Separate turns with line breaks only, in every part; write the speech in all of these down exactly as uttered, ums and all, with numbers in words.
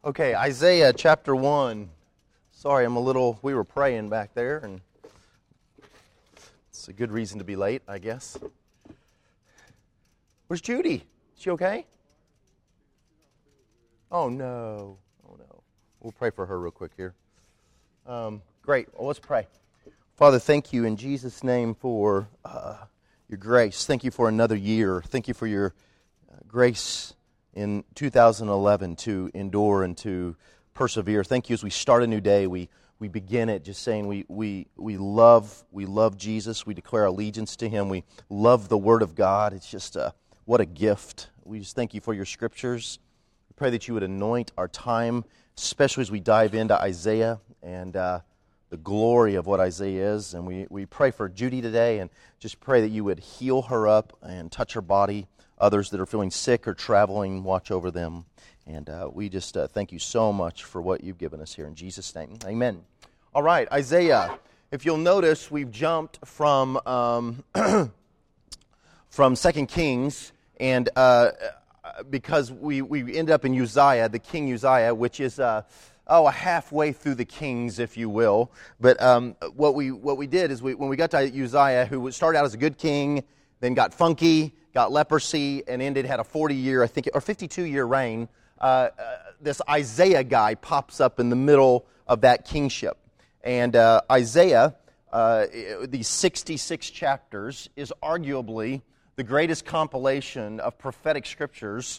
Okay, Isaiah chapter one. Sorry, I'm a little, we were praying back there, and it's a good reason to be late, I guess. Where's Judy? Is she okay? Oh, no. Oh, no. We'll pray for her real quick here. Um, great. Well, let's pray. Father, thank you in Jesus' name for uh, your grace. Thank you for another year. Thank you for your uh, grace in two thousand eleven to endure and to persevere. Thank you as we start a new day. We we begin it just saying we we we love we love Jesus. We declare allegiance to Him. We love the Word of God. It's just a, what a gift. We just thank you for your scriptures. We pray that you would anoint our time, especially as we dive into Isaiah and uh, the glory of what Isaiah is. And we, we pray for Judy today and just pray that you would heal her up and touch her body. Others that are feeling sick or traveling, watch over them. And uh, we just uh, thank you so much for what you've given us here. In Jesus' name, amen. All right, Isaiah. If you'll notice, we've jumped from um, from Second Kings, and uh, because we, we end up in Uzziah, the King Uzziah, which is uh, oh, a halfway through the Kings, if you will. But um, what we what we did is we, when we got to Uzziah, who started out as a good king, then got funky, got leprosy, and ended, had a forty-year, I think, or fifty-two-year reign. Uh, uh, this Isaiah guy pops up in the middle of that kingship. And uh, Isaiah, uh, these sixty-six chapters, is arguably the greatest compilation of prophetic scriptures,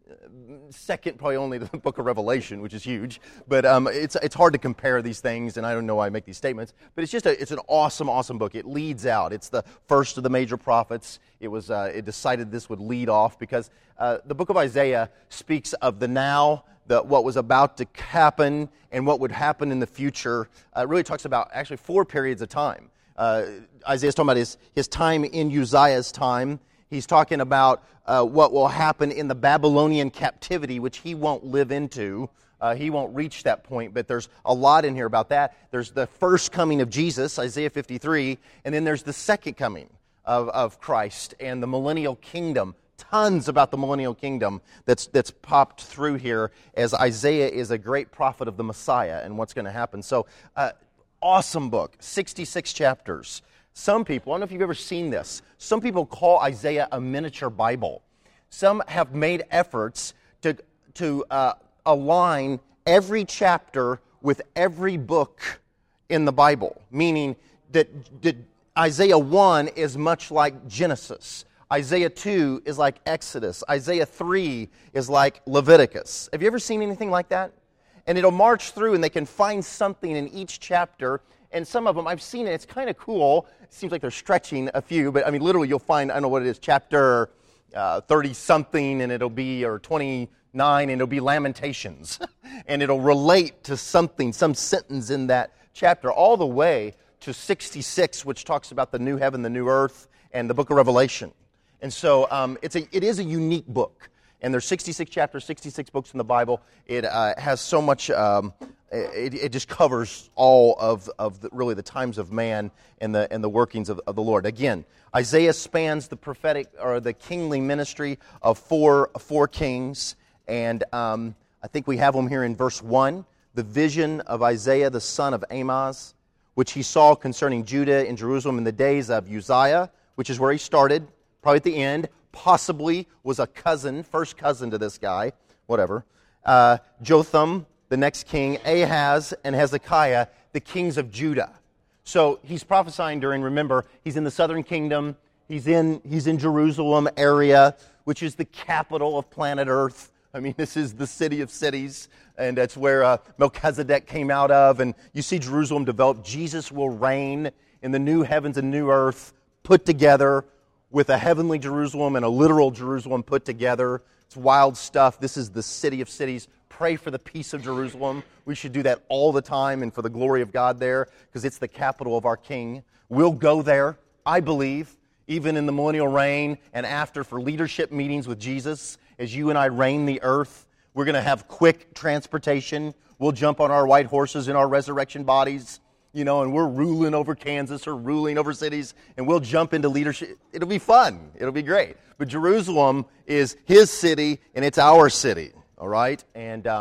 second probably only to the book of Revelation, which is huge. But um, it's it's hard to compare these things, and I don't know why I make these statements. But it's just a, it's an awesome, awesome book. It leads out. It's the first of the major prophets. It was uh, it decided this would lead off because uh, the book of Isaiah speaks of the now, the what was about to happen, and what would happen in the future. Uh, it really talks about actually four periods of time. Uh, Isaiah's talking about his, his time in Uzziah's time. He's talking about uh, what will happen in the Babylonian captivity, which he won't live into. Uh, he won't reach that point, but there's a lot in here about that. There's the first coming of Jesus, Isaiah fifty-three, and then there's the second coming of, of Christ and the millennial kingdom. Tons about the millennial kingdom that's that's popped through here as Isaiah is a great prophet of the Messiah and what's going to happen. So, uh, awesome book, sixty-six chapters. Some people, I don't know if you've ever seen this, some people call Isaiah a miniature Bible. Some have made efforts to, to uh, align every chapter with every book in the Bible, meaning that, that Isaiah one is much like Genesis. Isaiah two is like Exodus. Isaiah three is like Leviticus. Have you ever seen anything like that? And it'll march through and they can find something in each chapter. And some of them, I've seen it, it's kind of cool. It seems like they're stretching a few, but I mean, literally you'll find, I don't know what it is, chapter uh, thirty-something, and it'll be, or twenty-nine, and it'll be Lamentations. And it'll relate to something, some sentence in that chapter, all the way to sixty-six, which talks about the new heaven, the new earth, and the book of Revelation. And so um, it's a, it is a unique book. And there's sixty-six chapters, sixty-six books in the Bible. It uh, has so much, um, it, it just covers all of, of the, really the times of man and the and the workings of, of the Lord. Again, Isaiah spans the prophetic or the kingly ministry of four, four kings. And um, I think we have them here in verse one. The vision of Isaiah, the son of Amoz, which he saw concerning Judah and Jerusalem in the days of Uzziah, which is where he started, probably at the end. Possibly was a cousin, first cousin to this guy, whatever. Uh, Jotham, the next king, Ahaz, and Hezekiah, the kings of Judah. So he's prophesying during, remember, he's in the southern kingdom, he's in he's in Jerusalem area, which is the capital of planet Earth. I mean, this is the city of cities, and that's where uh, Melchizedek came out of, and you see Jerusalem develop. Jesus will reign in the new heavens and new earth put together, with a heavenly Jerusalem and a literal Jerusalem put together. It's wild stuff. This is the city of cities. Pray for the peace of Jerusalem. We should do that all the time and for the glory of God there, because it's the capital of our King. We'll go there, I believe, even in the millennial reign and after, for leadership meetings with Jesus. As you and I reign the earth, we're going to have quick transportation. We'll jump on our white horses in our resurrection bodies, you know, and we're ruling over Kansas or ruling over cities, and we'll jump into leadership. It'll be fun. It'll be great. But Jerusalem is His city, and it's our city, all right? And um,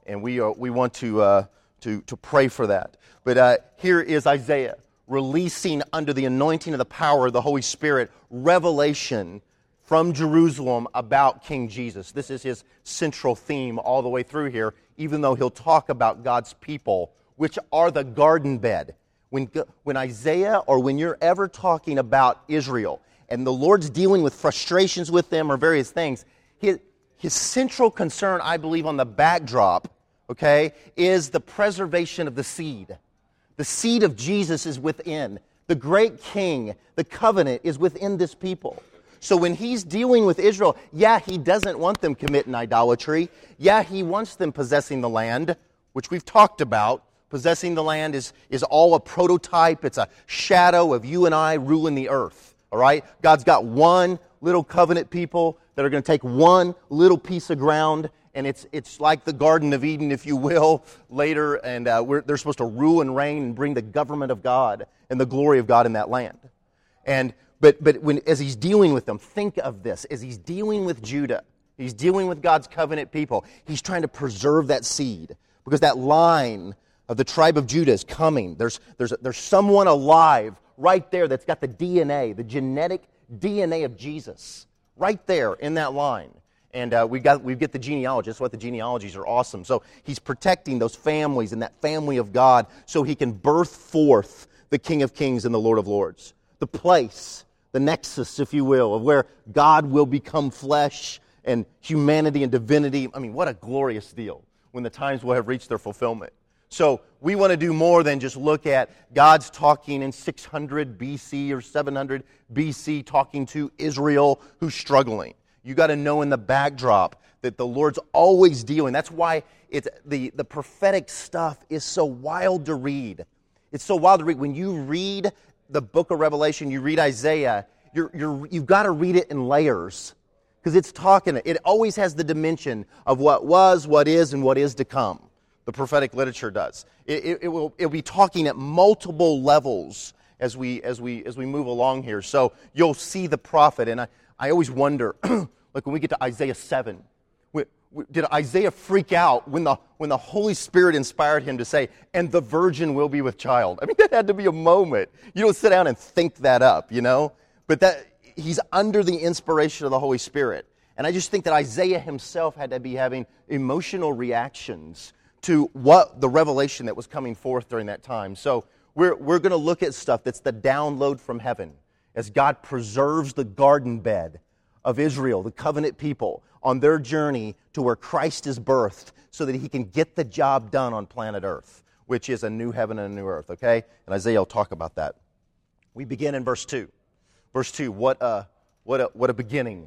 and we are, we want to, uh, to, to pray for that. But uh, here is Isaiah releasing under the anointing of the power of the Holy Spirit revelation from Jerusalem about King Jesus. This is his central theme all the way through here, even though he'll talk about God's people, which are the garden bed. When, when Isaiah, or when you're ever talking about Israel, and the Lord's dealing with frustrations with them or various things, his, his central concern, I believe, on the backdrop, okay, is the preservation of the seed. The seed of Jesus is within. The great king, the covenant, is within this people. So when he's dealing with Israel, yeah, he doesn't want them committing idolatry. Yeah, he wants them possessing the land, which we've talked about. Possessing the land is, is all a prototype. It's a shadow of you and I ruling the earth. All right? God's got one little covenant people that are going to take one little piece of ground, and it's it's like the Garden of Eden, if you will, later, and uh, we're, they're supposed to rule and reign and bring the government of God and the glory of God in that land. And But but when as he's dealing with them, think of this. As he's dealing with Judah, he's dealing with God's covenant people, he's trying to preserve that seed. Because that line of the tribe of Judah is coming. There's, there's, there's someone alive right there that's got the D N A, the genetic D N A of Jesus, right there in that line. And uh, we got we get the genealogy. That's why the genealogies are awesome. So he's protecting those families and that family of God so he can birth forth the King of Kings and the Lord of Lords. The place, the nexus, if you will, of where God will become flesh and humanity and divinity. I mean, what a glorious deal when the times will have reached their fulfillment. So we want to do more than just look at God's talking in six hundred B C or seven hundred B C, talking to Israel who's struggling. You got to know in the backdrop that the Lord's always dealing. That's why it's the, the prophetic stuff is so wild to read. It's so wild to read. When you read the book of Revelation, you read Isaiah, you're, you're, you've got to read it in layers. Because it's talking, it always has the dimension of what was, what is, and what is to come. The prophetic literature does. It, it, it will it'll be talking at multiple levels as we as we as we move along here. So you'll see the prophet, and I, I always wonder, like when we get to Isaiah seven, we, we, did Isaiah freak out when the when the Holy Spirit inspired him to say, "And the virgin will be with child"? I mean, that had to be a moment. You don't sit down and think that up, you know. But that he's under the inspiration of the Holy Spirit, and I just think that Isaiah himself had to be having emotional reactions to what the revelation that was coming forth during that time. So we're we're going to look at stuff that's the download from heaven as God preserves the garden bed of Israel, the covenant people, on their journey to where Christ is birthed so that he can get the job done on planet Earth, which is a new heaven and a new earth, okay? And Isaiah will talk about that. We begin in verse two. Verse two, what a, what a, what a beginning.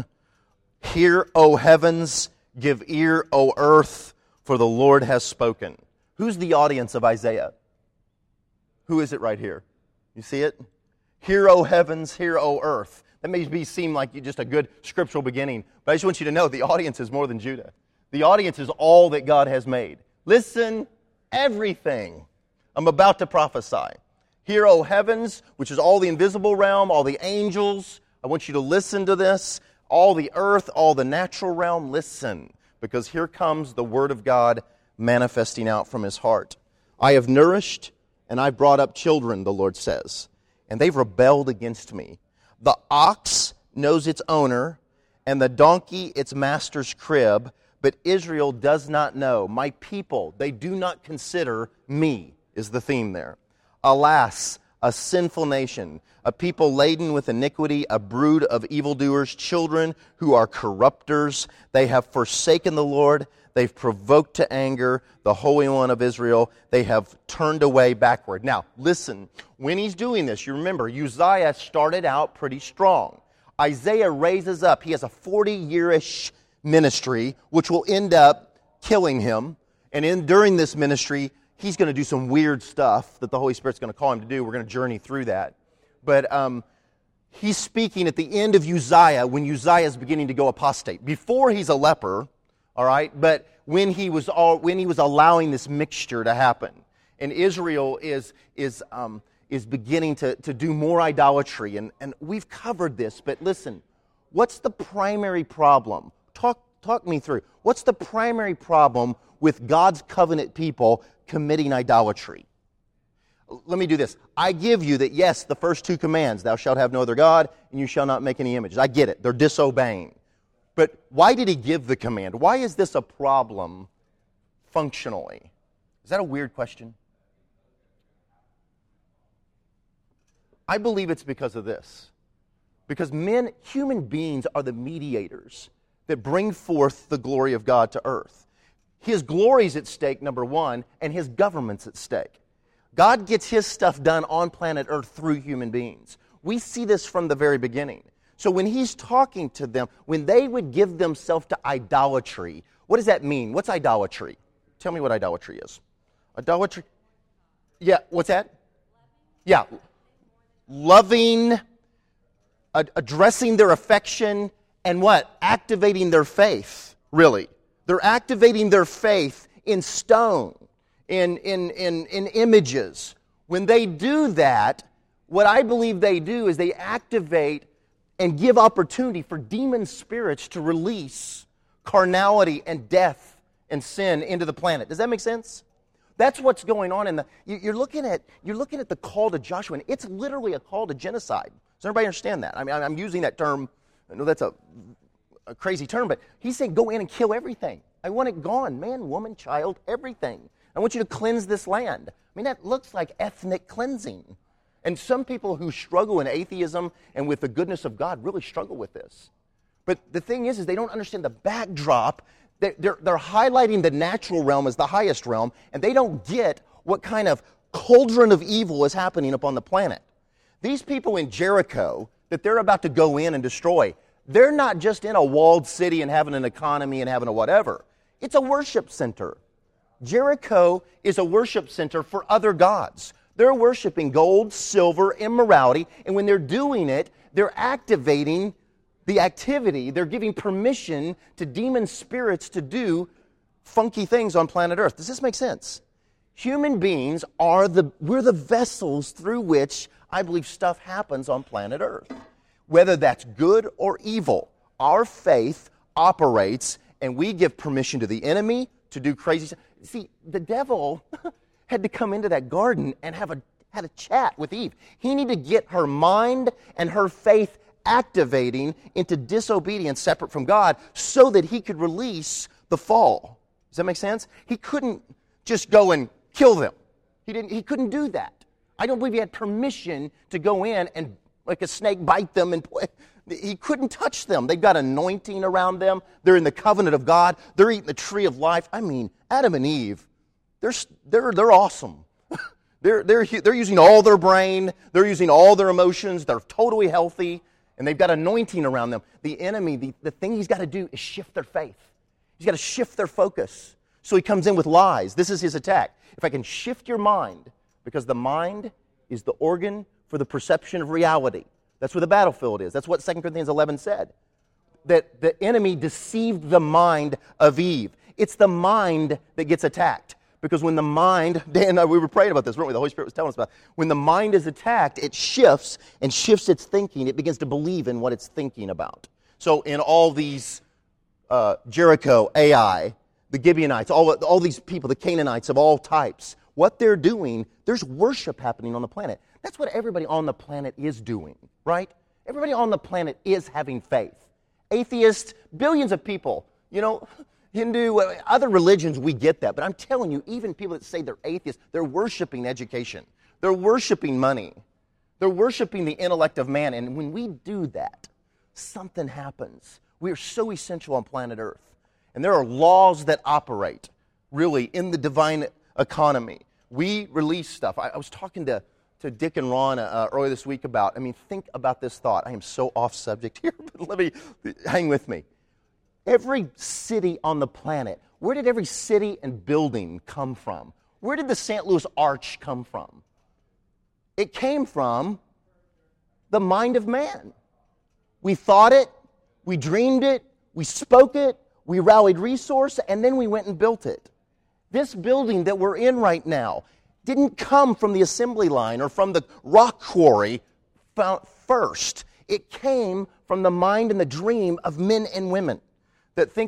Hear, O heavens, give ear, O earth, for the Lord has spoken. Who's the audience of Isaiah? Who is it right here? You see it? Hear, O heavens, hear, O earth. That may be seem like just a good scriptural beginning, but I just want you to know the audience is more than Judah. The audience is all that God has made. Listen, everything I'm about to prophesy. Hear, O heavens, which is all the invisible realm, all the angels. I want you to listen to this. All the earth, all the natural realm, listen. Because here comes the Word of God manifesting out from His heart. I have nourished and I've brought up children, the Lord says, and they've rebelled against me. The ox knows its owner, and the donkey its master's crib, but Israel does not know. My people, they do not consider me, is the theme there. Alas, a sinful nation, a people laden with iniquity, a brood of evildoers, children who are corrupters. They have forsaken the Lord. They've provoked to anger the Holy One of Israel. They have turned away backward. Now, listen, when he's doing this, you remember, Uzziah started out pretty strong. Isaiah raises up. He has a forty-year-ish ministry, which will end up killing him. And in during this ministry, he's going to do some weird stuff that the Holy Spirit's going to call him to do. We're going to journey through that. But um, he's speaking at the end of Uzziah when Uzziah is beginning to go apostate. Before he's a leper, all right, but when he was all, when he was allowing this mixture to happen, and Israel is is um, is beginning to, to do more idolatry, and, and we've covered this. But listen, what's the primary problem? Talk talk me through. What's the primary problem with God's covenant people committing idolatry? Let me do this. I give you that, yes, the first two commands, thou shalt have no other God, and you shall not make any images. I get it. They're disobeying. But why did he give the command? Why is this a problem functionally? Is that a weird question? I believe it's because of this. Because men, human beings, are the mediators that bring forth the glory of God to earth. His glory's at stake, number one, and his government's at stake. God gets his stuff done on planet Earth through human beings. We see this from the very beginning. So when he's talking to them, when they would give themselves to idolatry, what does that mean? What's idolatry? Tell me what idolatry is. Idolatry? Yeah, what's that? Yeah. Loving, ad- addressing their affection, and what? Activating their faith, really. They're activating their faith in stone. In, in, in, in images. When they do that, what I believe they do is they activate and give opportunity for demon spirits to release carnality and death and sin into the planet. Does that make sense? That's what's going on in the. You're looking at you're looking at the call to Joshua, and it's literally a call to genocide. Does everybody understand that? I mean, I'm using that term. I know that's a, a crazy term, but he's saying go in and kill everything. I want it gone, man, woman, child, everything. I want you to cleanse this land. I mean, that looks like ethnic cleansing. And some people who struggle in atheism and with the goodness of God really struggle with this. But the thing is, is they don't understand the backdrop. They're, they're, they're highlighting the natural realm as the highest realm, and they don't get what kind of cauldron of evil is happening upon the planet. These people in Jericho that they're about to go in and destroy, they're not just in a walled city and having an economy and having a whatever. It's a worship center. Jericho is a worship center for other gods. They're worshiping gold, silver, immorality, and when they're doing it, they're activating the activity. They're giving permission to demon spirits to do funky things on planet Earth. Does this make sense? Human beings are the, we're the vessels through which I believe stuff happens on planet Earth. Whether that's good or evil, our faith operates and we give permission to the enemy to do crazy stuff. See, the devil had to come into that garden and have a had a chat with Eve. He needed to get her mind and her faith activating into disobedience separate from God so that he could release the fall. Does that make sense? He couldn't just go and kill them. He didn't. He couldn't do that. I don't believe he had permission to go in and, like a snake, bite them and play. He couldn't touch them. They've got anointing around them. They're in the covenant of God. They're eating the tree of life. I mean, Adam and Eve, they're they're they're awesome. they're they're they're using all their brain. They're using all their emotions. They're totally healthy, and they've got anointing around them. The enemy, the, the thing he's got to do is shift their faith. He's got to shift their focus. So he comes in with lies. This is his attack. If I can shift your mind, because the mind is the organ for the perception of reality. That's where the battlefield is. That's what Second Corinthians eleven said. That the enemy deceived the mind of Eve. It's the mind that gets attacked. Because when the mind, Dan and I, we were praying about this, weren't we? The Holy Spirit was telling us about it. When the mind is attacked, it shifts and shifts its thinking. It begins to believe in what it's thinking about. So in all these uh, Jericho, Ai, the Gibeonites, all, all these people, the Canaanites of all types, what they're doing, there's worship happening on the planet. That's what everybody on the planet is doing, right? Everybody on the planet is having faith. Atheists, billions of people, you know, Hindu, other religions, we get that. But I'm telling you, even people that say they're atheists, they're worshiping education. They're worshiping money. They're worshiping the intellect of man. And when we do that, something happens. We are so essential on planet Earth. And there are laws that operate, really, in the divine economy. We release stuff. I, I was talking to, to Dick and Ron uh, earlier this week about, I mean, think about this thought. I am so off subject here, but let me, hang with me. Every city on the planet, where did every city and building come from? Where did the Saint Louis Arch come from? It came from the mind of man. We thought it, we dreamed it, we spoke it, we rallied resource, and then we went and built it. This building that we're in right now didn't come from the assembly line or from the rock quarry first. It came from the mind and the dream of men and women that think it.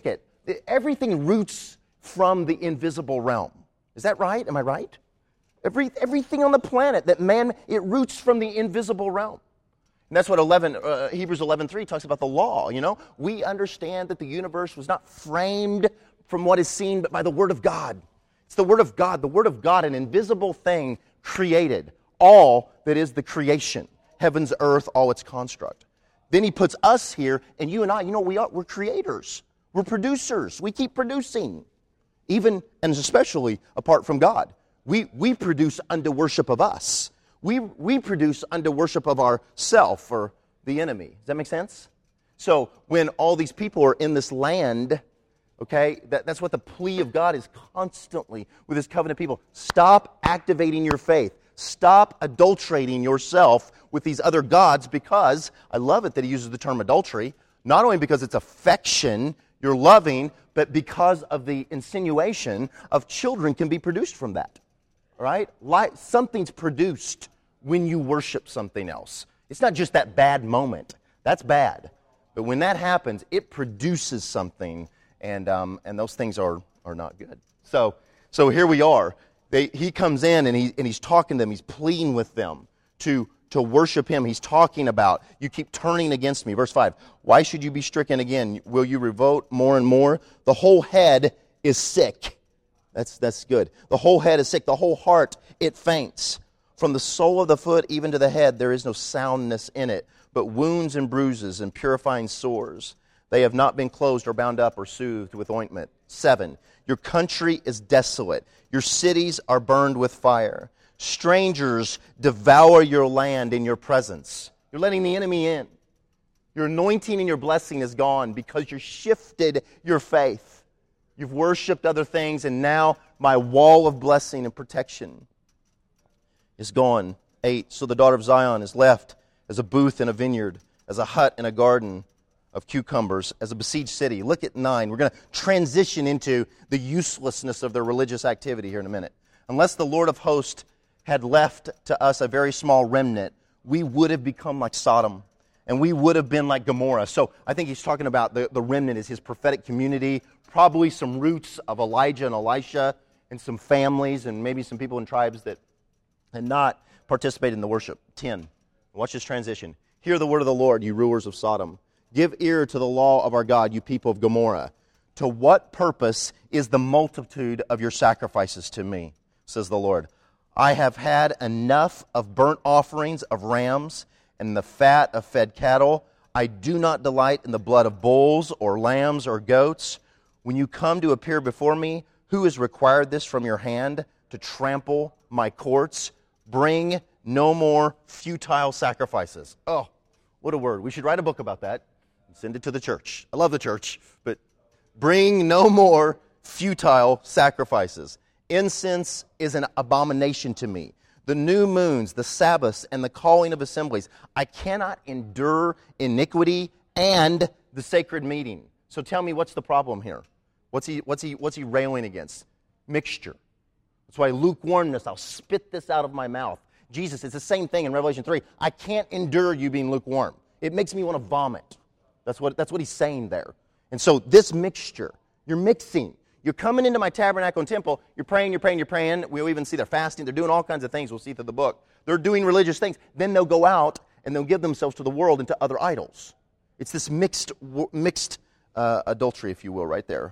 everything roots from the invisible realm. Is that right? Am I right? Every, everything on the planet that man, it roots from the invisible realm. And that's what eleven, uh, Hebrews eleven three talks about the law, you know. We understand that the universe was not framed from what is seen, but by the Word of God. It's the Word of God, the Word of God, an invisible thing created. All that is the creation, heavens, earth, all its construct. Then he puts us here, and you and I, you know what we are? We're creators. We're producers. We keep producing. Even, and especially, apart from God. We, we produce unto worship of us. We, we produce unto worship of ourself or the enemy. Does that make sense? So when all these people are in this land, okay, that, that's what the plea of God is constantly with His covenant people. Stop activating your faith. Stop adulterating yourself with these other gods, because, I love it that he uses the term adultery, not only because it's affection, you're loving, but because of the insinuation of children can be produced from that. All right? Like, something's produced when you worship something else. It's not just that bad moment. That's bad. But when that happens, it produces something, and um, and those things are, are not good. So so here we are. They, he comes in, and, he, and he's talking to them. He's pleading with them to, to worship him. He's talking about, you keep turning against me. Verse five, why should you be stricken again? Will you revolt more and more? The whole head is sick. That's, that's good. The whole head is sick. The whole heart, it faints. From the sole of the foot even to the head, there is no soundness in it, but wounds and bruises and purifying sores. They have not been closed or bound up or soothed with ointment. Seven, your country is desolate. Your cities are burned with fire. Strangers devour your land in your presence. You're letting the enemy in. Your anointing and your blessing is gone because you shifted your faith. You've worshipped other things, and now my wall of blessing and protection is gone. Eight, so the daughter of Zion is left as a booth in a vineyard, as a hut in a garden of cucumbers, as a besieged city. Look at nine. We're going to transition into the uselessness of their religious activity here in a minute. Unless the Lord of hosts had left to us a very small remnant, we would have become like Sodom, and we would have been like Gomorrah. So I think he's talking about the, the remnant is his prophetic community, probably some roots of Elijah and Elisha, and some families, and maybe some people and tribes that had not participated in the worship. Ten. Watch this transition. Hear the word of the Lord, you rulers of Sodom. Give ear to the law of our God, you people of Gomorrah. To what purpose is the multitude of your sacrifices to me, says the Lord? I have had enough of burnt offerings of rams and the fat of fed cattle. I do not delight in the blood of bulls or lambs or goats. When you come to appear before me, who has required this from your hand to trample my courts? Bring no more futile sacrifices. Oh, what a word. We should write a book about that and send it to the church. I love the church, but bring no more futile sacrifices. Incense is an abomination to me. The new moons, the Sabbaths, and the calling of assemblies. I cannot endure iniquity and the sacred meeting. So tell me, what's the problem here? What's he, what's he, what's he railing against? Mixture. That's why lukewarmness, I'll spit this out of my mouth. Jesus, it's the same thing in Revelation three. I can't endure you being lukewarm. It makes me want to vomit. That's what, that's what he's saying there. And so this mixture, you're mixing. You're coming into my tabernacle and temple. You're praying, you're praying, you're praying. We'll even see they're fasting. They're doing all kinds of things. We'll see through the book. They're doing religious things. Then they'll go out and they'll give themselves to the world and to other idols. It's this mixed, mixed uh, adultery, if you will, right there.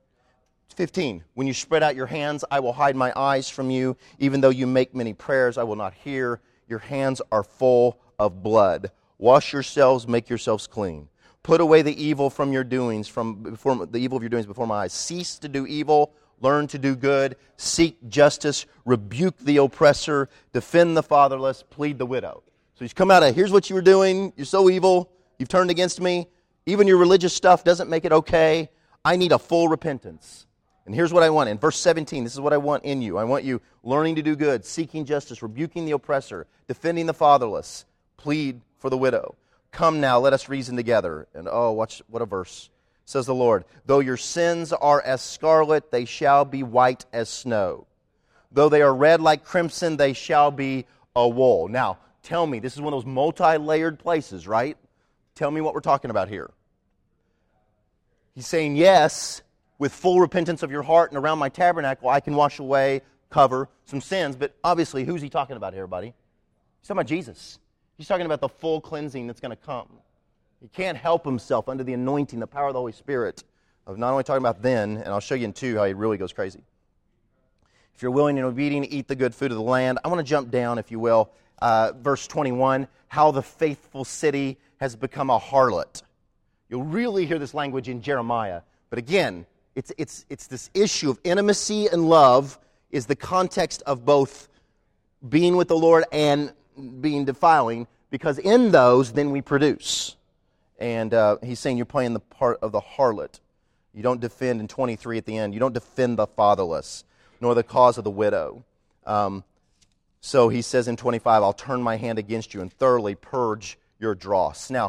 fifteen, when you spread out your hands, I will hide my eyes from you. Even though you make many prayers, I will not hear. Your hands are full of blood. Wash yourselves, make yourselves clean. Put away the evil from your doings, from before the evil of your doings before my eyes. Cease to do evil, learn to do good, seek justice, rebuke the oppressor, defend the fatherless, plead the widow. So he's come out of, here's what you were doing, you're so evil, you've turned against me. Even your religious stuff doesn't make it okay. I need a full repentance. And here's what I want. In verse seventeen, this is what I want in you. I want you learning to do good, seeking justice, rebuking the oppressor, defending the fatherless, plead for the widow. Come now, let us reason together. And oh, watch, what a verse. Says the Lord, though your sins are as scarlet, they shall be white as snow. Though they are red like crimson, they shall be a wool. Now, tell me, this is one of those multi-layered places, right? Tell me what we're talking about here. He's saying yes, with full repentance of your heart and around my tabernacle, I can wash away, cover some sins. But obviously, who's he talking about here, everybody? He's talking about Jesus. He's talking about the full cleansing that's going to come. He can't help himself under the anointing, the power of the Holy Spirit, of not only talking about then, and I'll show you in two how he really goes crazy. If you're willing and obedient, eat the good food of the land. I want to jump down, if you will, uh, verse twenty-one, how the faithful city has become a harlot. You'll really hear this language in Jeremiah. But again, it's, it's, it's this issue of intimacy and love is the context of both being with the Lord and being defiling, because in those, then we produce. And uh, he's saying you're playing the part of the harlot. You don't defend, in twenty-three at the end, you don't defend the fatherless, nor the cause of the widow. Um, so he says in twenty-five, I'll turn my hand against you and thoroughly purge your dross. Now,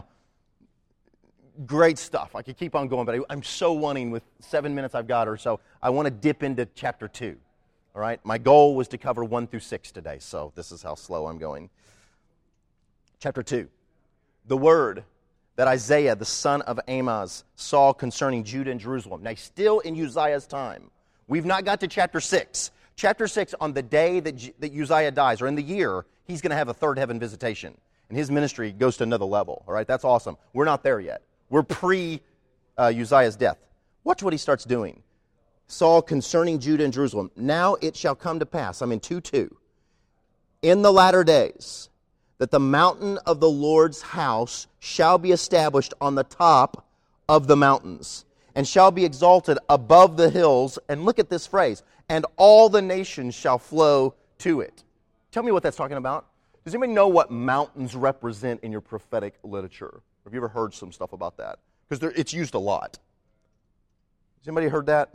great stuff. I could keep on going, but I, I'm so wanting, with seven minutes I've got or so, I want to dip into chapter two. All right? My goal was to cover one through six today, so this is how slow I'm going. Chapter two. The word that Isaiah, the son of Amoz, saw concerning Judah and Jerusalem. Now, still in Uzziah's time. We've not got to chapter six. Chapter six, on the day that, J- that Uzziah dies, or in the year, he's going to have a third heaven visitation. And his ministry goes to another level. All right, that's awesome. We're not there yet. We're pre-Uzziah's uh, death. Watch what he starts doing. Saw concerning Judah and Jerusalem. Now it shall come to pass, I'm in two two, in the latter days, that the mountain of the Lord's house shall be established on the top of the mountains, and shall be exalted above the hills. And look at this phrase, and all the nations shall flow to it. Tell me what that's talking about. Does anybody know what mountains represent in your prophetic literature? Have you ever heard some stuff about that? Because it's used a lot. Has anybody heard that?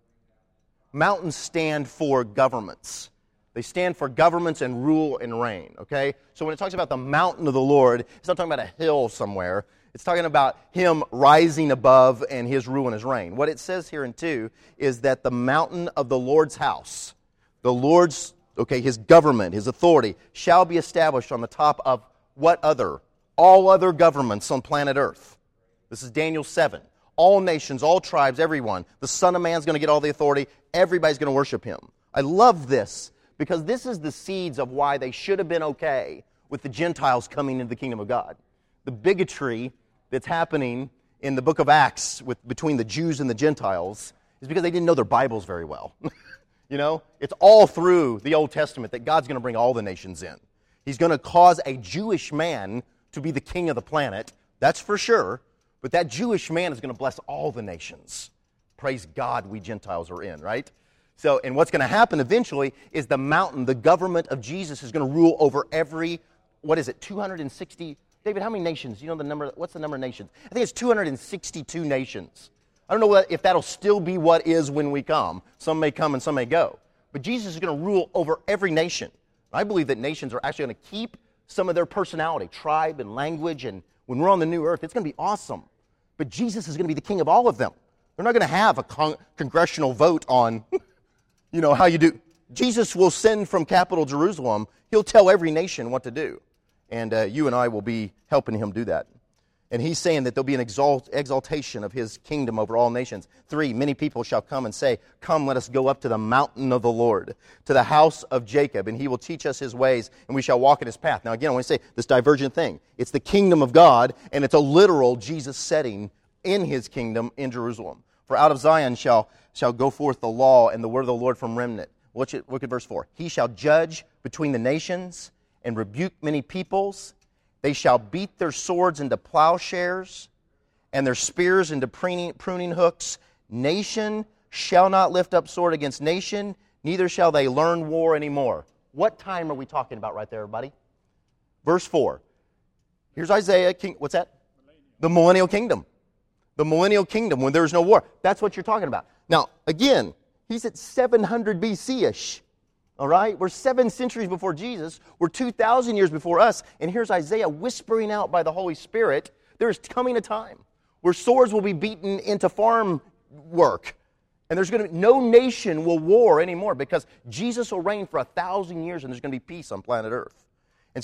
Mountains stand for governments. They stand for governments and rule and reign, okay? So when it talks about the mountain of the Lord, it's not talking about a hill somewhere. It's talking about him rising above and his rule and his reign. What it says here in two is that the mountain of the Lord's house, the Lord's, okay, his government, his authority, shall be established on the top of what other? All other governments on planet Earth. This is Daniel seven. All nations, all tribes, everyone. The Son of Man's going to get all the authority. Everybody's going to worship him. I love this because this is the seeds of why they should have been okay with the Gentiles coming into the kingdom of God. The bigotry that's happening in the book of Acts with between the Jews and the Gentiles is because they didn't know their Bibles very well. You know, it's all through the Old Testament that God's going to bring all the nations in. He's going to cause a Jewish man to be the king of the planet, that's for sure, but that Jewish man is going to bless all the nations. Praise God, we Gentiles are in, right? So, and what's going to happen eventually is the mountain, the government of Jesus is going to rule over every, what is it, two hundred sixty, David, how many nations? Do you know the number, what's the number of nations? I think it's two hundred sixty-two nations. I don't know what, if that'll still be what is when we come. Some may come and some may go. But Jesus is going to rule over every nation. I believe that nations are actually going to keep some of their personality, tribe and language, and when we're on the new earth, it's going to be awesome. But Jesus is going to be the king of all of them. They're not going to have a con- congressional vote on, you know, how you do. Jesus will send from capital Jerusalem. He'll tell every nation what to do. And uh, you and I will be helping him do that. And he's saying that there'll be an exalt- exaltation of his kingdom over all nations. Three, many people shall come and say, come, let us go up to the mountain of the Lord, to the house of Jacob, and he will teach us his ways, and we shall walk in his path. Now again, I want to say this divergent thing. It's the kingdom of God, and it's a literal Jesus setting in his kingdom in Jerusalem. For out of Zion shall, shall go forth the law and the word of the Lord from remnant. Look at, look at verse four. He shall judge between the nations and rebuke many peoples. They shall beat their swords into plowshares and their spears into pruning, pruning hooks. Nation shall not lift up sword against nation, neither shall they learn war anymore. What time are we talking about right there, everybody? Verse four. Here's Isaiah. King, what's that? Millennial. The millennial kingdom. The millennial kingdom when there's no war. That's what you're talking about. Now, again, he's at seven hundred B C-ish. All right? We're seven centuries before Jesus. We're two thousand years before us. And here's Isaiah whispering out by the Holy Spirit, there's coming a time where swords will be beaten into farm work. And there's going to be, no nation will war anymore because Jesus will reign for a thousand years and there's going to be peace on planet Earth. And so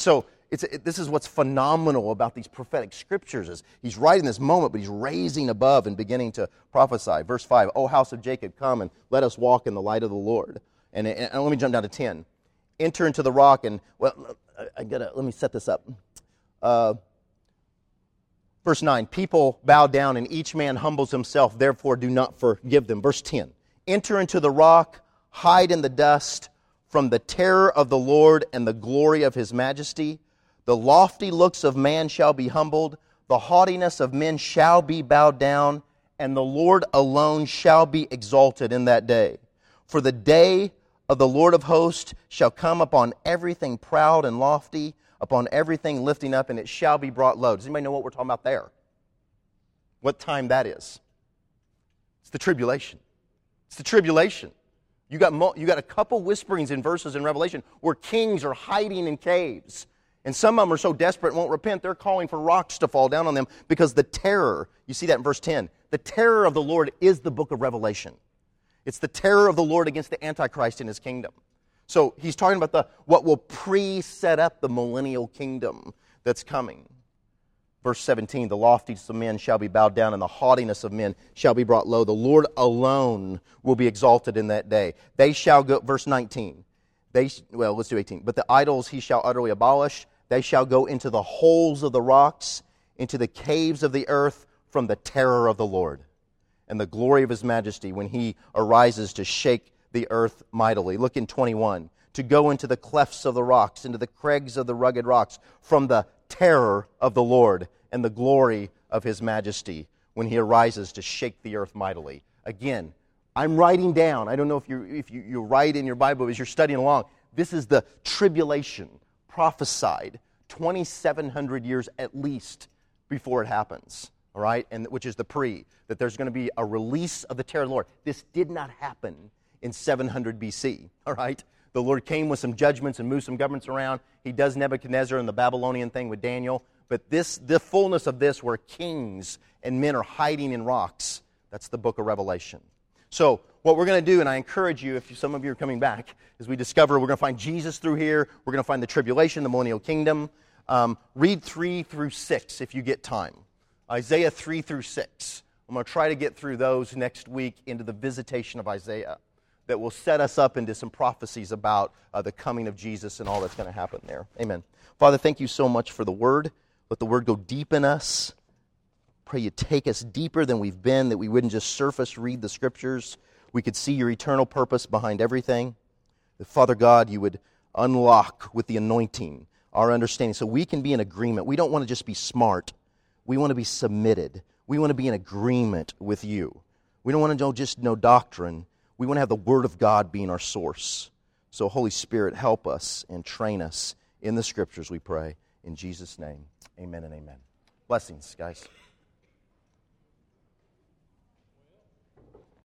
it's, it, this is what's phenomenal about these prophetic scriptures is he's right in this moment, but he's raising above and beginning to prophesy. Verse five, O house of Jacob, come and let us walk in the light of the Lord. And, and, and let me jump down to ten. Enter into the rock and, well, I, I gotta, let me set this up. Uh, verse nine, people bow down and each man humbles himself, therefore do not forgive them. Verse ten, enter into the rock, hide in the dust from the terror of the Lord and the glory of his majesty. The lofty looks of man shall be humbled, the haughtiness of men shall be bowed down, and the Lord alone shall be exalted in that day. For the day of the Lord of hosts shall come upon everything proud and lofty, upon everything lifting up, and it shall be brought low. Does anybody know what we're talking about there? What time that is? It's the tribulation. It's the tribulation. You got, you got a couple whisperings in verses in Revelation where kings are hiding in caves. And some of them are so desperate and won't repent, they're calling for rocks to fall down on them because the terror, you see that in verse ten, the terror of the Lord is the book of Revelation. It's the terror of the Lord against the Antichrist in his kingdom. So he's talking about the what will pre-set up the millennial kingdom that's coming. Verse seventeen, the loftiness of men shall be bowed down, and the haughtiness of men shall be brought low. The Lord alone will be exalted in that day. They shall go, verse nineteen, they, well, let's do eighteen. But the idols he shall utterly abolish. They shall go into the holes of the rocks, into the caves of the earth, from the terror of the Lord and the glory of his majesty when he arises to shake the earth mightily. Look in twenty-one. To go into the clefts of the rocks, into the crags of the rugged rocks, from the terror of the Lord and the glory of his majesty when he arises to shake the earth mightily. Again, I'm writing down. I don't know if you if you, you write in your Bible as you're studying along. This is the tribulation prophesied twenty-seven hundred years at least before it happens. All right, and which is the pre, that there's going to be a release of the terror of the Lord. This did not happen in seven hundred B C, all right? The Lord came with some judgments and moved some governments around. He does Nebuchadnezzar and the Babylonian thing with Daniel. But this, the fullness of this where kings and men are hiding in rocks, that's the book of Revelation. So what we're going to do, and I encourage you, if some of you are coming back, as we discover we're going to find Jesus through here. We're going to find the tribulation, the millennial kingdom. Um, read three through six if you get time. Isaiah three through six. I'm going to try to get through those next week into the visitation of Isaiah that will set us up into some prophecies about uh, the coming of Jesus and all that's going to happen there. Amen. Father, thank you so much for the Word. Let the Word go deep in us. Pray you take us deeper than we've been, that we wouldn't just surface read the Scriptures. We could see your eternal purpose behind everything. That, Father God, you would unlock with the anointing our understanding so we can be in agreement. We don't want to just be smart. We want to be submitted. We want to be in agreement with you. We don't want to know just know doctrine. We want to have the Word of God being our source. So, Holy Spirit, help us and train us in the Scriptures, we pray. In Jesus' name, amen and amen. Blessings, guys.